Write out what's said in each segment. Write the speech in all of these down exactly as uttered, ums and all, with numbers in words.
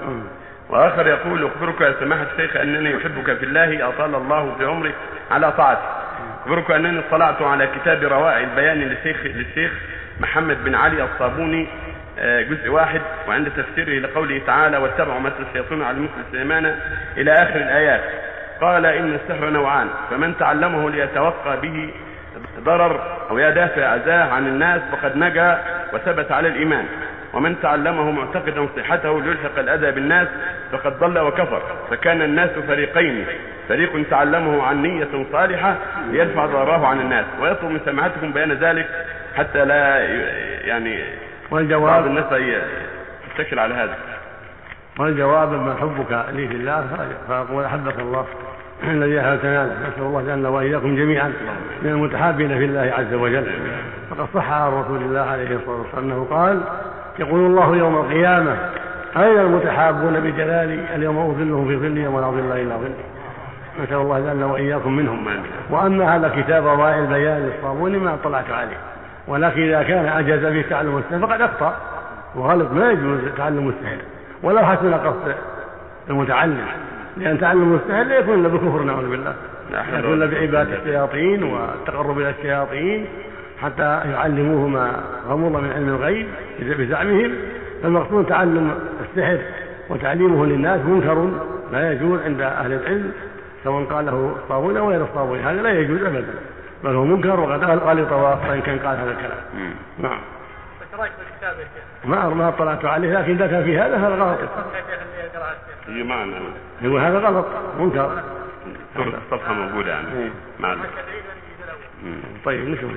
وآخر يقول: أخبرك يا سماحة الشيخ أنني أحبك في الله أطال الله في عمرك على طاعتك. أخبرك أنني اطلعت على كتاب روائع البيان للشيخ للشيخ محمد بن علي الصابوني جزء واحد، وعند تفسيره لقوله تعالى: واتبعوا ما تتلو الشياطين على ملك سليمان إلى آخر الآيات، قال: إن السحر نوعان، فمن تعلمه ليتوقى به ضرر أو يدافع أذاه عن الناس فقد نجا وثبت على الإيمان، ومن تعلمه معتقدا صحته ليلحق الأذى بالناس فقد ضل وكفر. فكان الناس فريقين: فريق تعلمه عن نية صالحة ليدفع ضرره عن الناس. ويطلب من سماحتكم بيان ذلك حتى لا يعني والجواب الناس يتكل على هذا. والجواب: ما حبك لي في الله فأقول: أحبك الله الذي أحببتنا. نسأل الله جل وإياكم جميعا من المتحابين في الله عز وجل. فقد صح عن رسول الله عليه الصلاة والسلام أنه قال: يقول الله يوم القيامة: أين المتحابون بجلالي؟ اليوم أظلهم في ظلي ولا ظل إلا ظلي. نسأل الله جل وإياكم منهم. وأما هذا كتاب روائع البيان للصابوني ما اطلعت عليه، ولكن إذا كان أجاز في تعلم السحر فقد أخطأ وغلط. ما يجوز تعلم السحر ولو حسن قصد المتعلم، لأن تعلم السحر لا يكون إلا بالكفر نعوذ بالله، يكون إلا بعبادة الشياطين والتقرب إلى الشياطين حتى يعلموه ما غمض من علم الغيب بزعمهم. فالمقصود تعلم السحر وتعليمه للناس منكر لا يجوز عند أهل العلم، سواء قاله الصابون أو غير الصابون، هذا لا يجوز أبدا، بل هو منكر وقد غلط وإن كان قال هذا الكلام. نعم. ما ما اطلعت عليه، لكن ذكر في هذا هذا غلط. هو هذا غلط منكر. الصفحة موجودة يعني. معلش. طيب نشوف.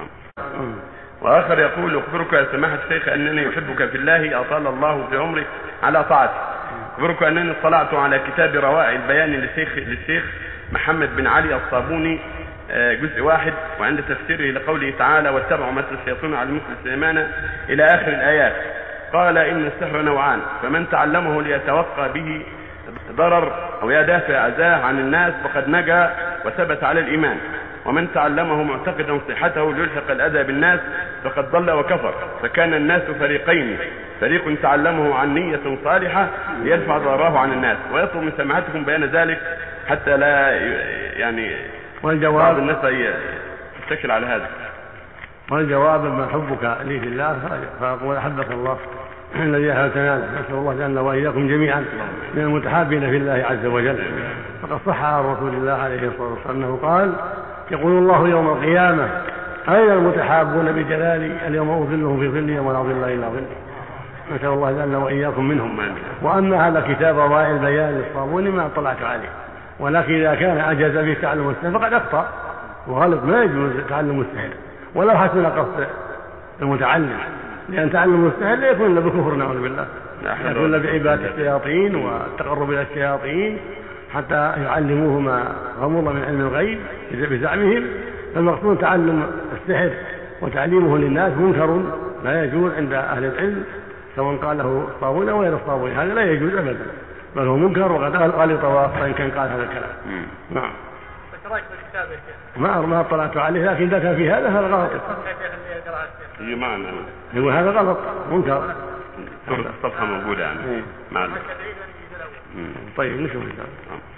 وآخر يقول: أخبرك يا سماحة الشيخ أنني أحبك في الله أطال الله في عمرك على طاعتك. أخبرك أنني اطلعت على كتاب روائع البيان للشيخ للشيخ محمد بن علي الصابوني جزء واحد، وعند تفسيره لقوله تعالى: واتبعوا ما تتلو الشياطين على ملك سليمان إلى آخر الآيات، قال: إن السحر نوعان، فمن تعلمه ليتوقى به ضرر أو يدافع أذاه عن الناس فقد نجا وثبت على الإيمان، ومن تعلمه معتقدا صحته ليلحق الأذى بالناس فقد ضل وكفر. فكان الناس فريقين: فريق تعلمه عن نية صالحة ليدفع ضرره عن الناس. ويطلب من سماحتكم بيان ذلك حتى لا يعني والجواب الناس يتكل على هذا. والجواب: ما حبك لي في الله فأقول: أحبك الله الذي أحببتنا. نسأل الله جل وإياكم جميعا من المتحابين في الله عز وجل. فقد صح عن رسول الله عليه الصلاة والسلام أنه قال: يقول الله يوم القيامة: أين المتحابون بجلالي؟ اليوم أظلهم في ظلي ولا ظل إلا ظلي. نسأل الله جل وإياكم منهم. وأما هذا كتاب روائع البيان للصابوني ما اطلعت عليه، ولكن إذا كان أجاز في تعلم السحر فقد أخطأ وغلط. ما يجوز تعلم السحر ولو حسن قصد المتعلم، لأن تعلم السحر لا يكون إلا بالكفر نعوذ بالله، يكون إلا بعبادة الشياطين والتقرب إلى الشياطين حتى يعلموه ما غمض من علم الغيب بزعمهم. فالمقصود تعلم السحر وتعليمه للناس منكر لا يجوز عند أهل العلم، سواء قاله الصابون أو غير الصابون، هذا لا يجوز أبدا، بل هو منكر وقد غلط وإن كان قال هذا الكلام. نعم. ما ما اطلعت عليه، لكن ذكر في هذا هذا غلط. هو هذا غلط منكر. الصفحة موجودة يعني. معلش. طيب نشوف.